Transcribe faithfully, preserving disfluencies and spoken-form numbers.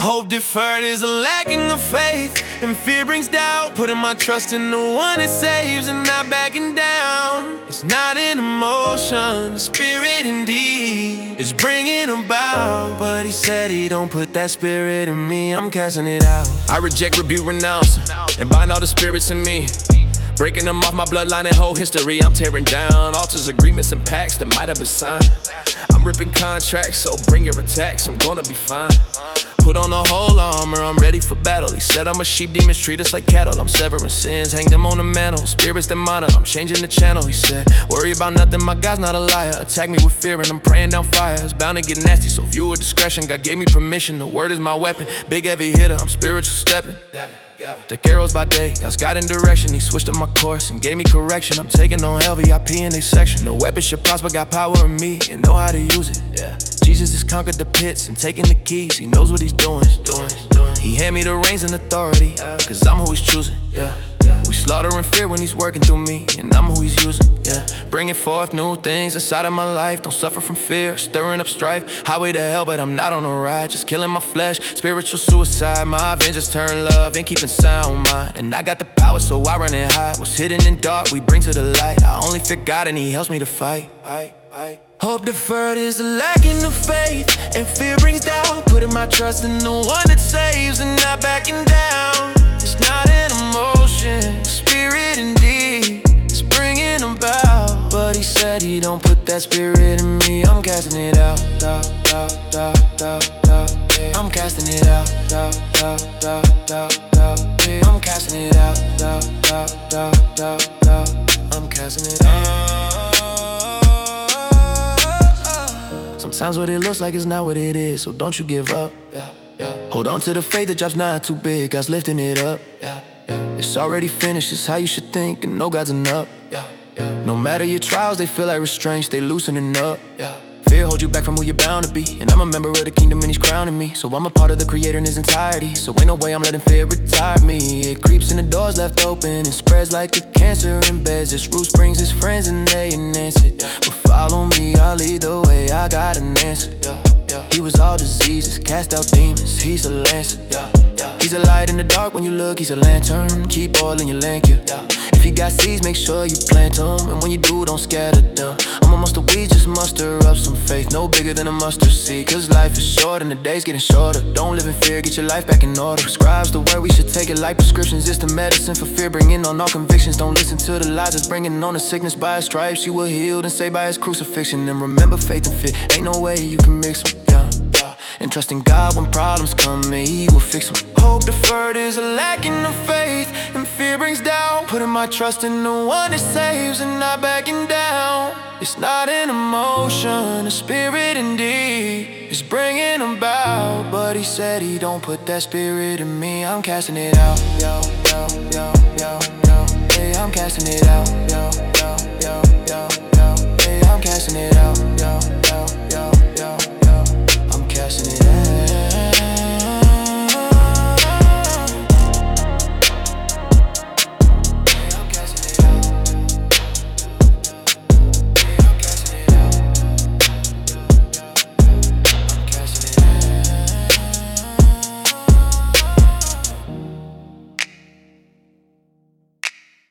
Hope deferred is a lacking of faith, and fear brings doubt. Putting my trust in the one that saves and not backing down. It's not an emotion, the spirit indeed is bringing about. But he said he don't put that spirit in me, I'm casting it out. I reject, rebuke, renounce, and bind all the spirits in me. Breaking them off my bloodline and whole history. I'm tearing down altars, agreements, and pacts that might have been signed. I'm ripping contracts, so bring your attacks, I'm gonna be fine. Put on the whole armor, I'm ready for battle. He said I'm a sheep, demons treat us like cattle. I'm severing sins, hang them on the mantle. Spirits that monitor, I'm changing the channel. He said, worry about nothing, my God's not a liar. Attack me with fear and I'm praying down fire. It's bound to get nasty, so viewer discretion. God gave me permission, the word is my weapon. Big heavy hitter, I'm spiritual stepping. Take arrows by day, God's guiding direction. He switched up my course and gave me correction. I'm taking on L V I P in a section. No weapon should prosper, got power in me and know how to use it. Yeah. Jesus has conquered the pits and taking the keys. He knows what he's doing. He hand me the reins and authority, cause I'm who he's choosing. Yeah. We slaughter in fear when he's working through me, and I'm who he's using. Yeah. Bringing forth new things inside of my life. Don't suffer from fear, stirring up strife. Highway to hell, but I'm not on the ride. Just killing my flesh, spiritual suicide. My vengeance turn love and keeping sound mind. And I got the power, so I run and hide. What's hidden in dark, we bring to the light. I only fear God and he helps me to fight. I, I. Hope deferred is a lacking of faith, and fear brings doubt. Putting my trust in the one that saves and not backing down. It's not an emotion, spirit indeed is bringing about. But he said he don't put that spirit in me, I'm casting it out, out, out, out, out, out. Yeah. I'm casting it out, out, out, out, out, out. Yeah. I'm casting it out, out, out, out, out, out. I'm casting it out. Sometimes what it looks like is not what it is, so don't you give up. Yeah, yeah. Hold on to the faith, the job's not too big, God's lifting it up. Yeah, yeah. It's already finished, it's how you should think, and know God's enough. Yeah, yeah. No matter your trials, they feel like restraints, they loosening up. Yeah. Fear holds you back from who you're bound to be, and I'm a member of the kingdom and he's crowning me. So I'm a part of the creator in his entirety, so ain't no way I'm letting fear retire me. It creeps in the doors left open and spreads like a cancer in beds. This root springs his friends and they enhance it. But follow me, I'll lead the way, I got an answer. He was all diseases, cast out demons, he's a lancer. He's a light in the dark when you look, he's a lantern. Keep oil in your lamp, yeah. If you got seeds, make sure you plant them, and when you do, don't scatter them. I'm a mustard weed, just muster up some faith, no bigger than a mustard seed. Cause life is short and the day's getting shorter. Don't live in fear, get your life back in order. Prescribes the word, we should take it like prescriptions. It's the medicine for fear, bringing on all convictions. Don't listen to the lies that's bringing on the sickness. By his stripes you were healed, and saved by his crucifixion. And remember, faith and fear, ain't no way you can mix them, yeah. And trust in God when problems come, and he will fix them. Hope deferred is a lacking of faith, and fear brings doubt. Putting my trust in the one that saves and not backing down. It's not an emotion, a spirit indeed is bringing about. But he said he don't put that spirit in me, I'm casting it out. Yo, yo, yo, yo, yo. Hey, I'm casting it out. Yo, yo, yo, yo, yo. Hey, I'm casting it out.